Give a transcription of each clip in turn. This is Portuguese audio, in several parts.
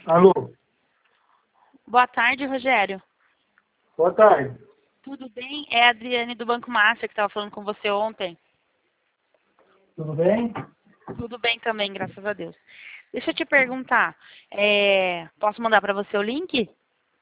Alô? Boa tarde, Rogério. Boa tarde. Tudo bem? É a Adriane do Banco Master que estava falando com você ontem. Tudo bem? Tudo bem também, graças a Deus. Deixa eu te perguntar, posso mandar para você o link?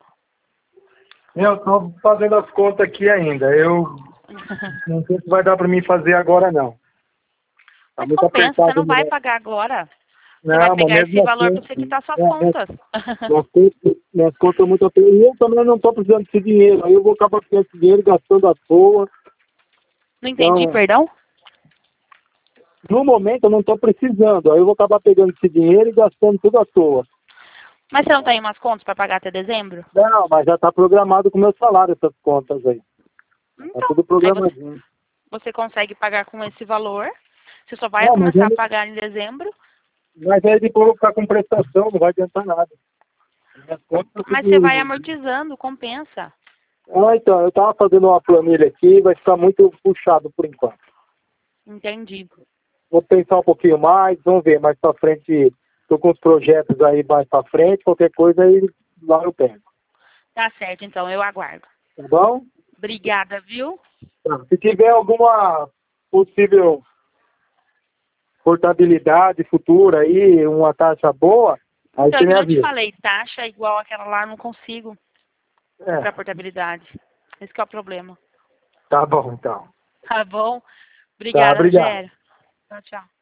Eu estou fazendo as contas aqui ainda. Eu não sei se vai dar para mim fazer agora, não. Tá Mas muito compensa, você apertado não o vai negócio. pagar agora. Você vai Não, mas pegar esse mesmo valor para assim, você quitar suas é, contas. minhas contas são muito apertadas. E eu também não estou precisando desse dinheiro. Aí eu vou acabar com esse dinheiro gastando à toa. Não entendi, Então, perdão? no momento eu não estou precisando. Aí eu vou acabar pegando esse dinheiro e gastando tudo à toa. Mas você não tem umas contas para pagar até dezembro? Não, mas já está programado com o meu salário essas contas aí. Tá Então, tudo aí programadinho. você consegue pagar com esse valor. Você só vai Não, mas começar a pagar em dezembro. aí depois eu vou ficar com prestação, não vai adiantar nada. Minhas contas tá Mas você vai tudo... amortizando, compensa. Ah, então, eu estava fazendo uma planilha aqui, vai ficar muito puxado por enquanto. Entendi. Vou pensar um pouquinho mais, vamos ver, mais pra frente, tô com os projetos aí mais pra frente, qualquer coisa aí lá eu pego. Tá certo, então, eu aguardo. Tá bom? Obrigada, viu? Tá. Se tiver alguma possível portabilidade futura aí, uma taxa boa, aí Então, você é que me eu te avisa. falei, taxa igual aquela lá, eu não consigo É, para portabilidade. Esse que é o problema. tá bom então. Tá bom? Tá, Obrigada, obrigado. Rogério. Tchau, tchau.